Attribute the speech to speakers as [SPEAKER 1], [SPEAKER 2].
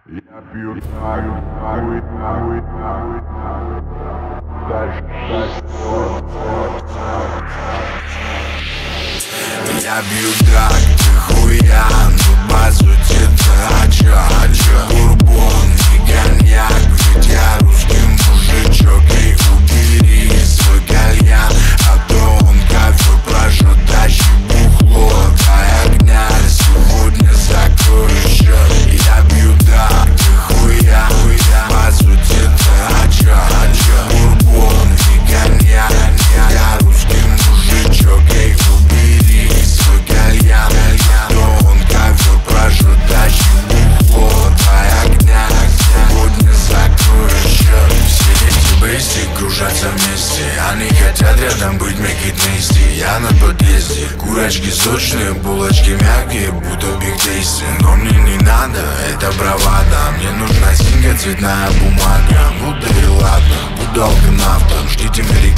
[SPEAKER 1] Я пью, дальше.
[SPEAKER 2] Я бью так, ты хуя, но по сути ача бурбон и коньяк, ведь я русский мужичок. И убери свой кальян, а то он ковер прожжет, тащи бухло, твоя князь, сегодня закрою счет. Я бью так, ты хуя, по сути ача бурбон и коньяк, я русский мужичок. И убери свой кальян, то он ковер прожжет, тащи бухло, твоя князь, сегодня закрою счет. Все эти бейсти кружатся вместе, они хотят рядом быть make it nasty. Я на подъезде, курочки сочные, булочки мягкие, будто биг тейсти. Но мне не надо, это бравада, мне нужна синька, цветная бумага. Ну да и ладно, буду алканавтом, ждите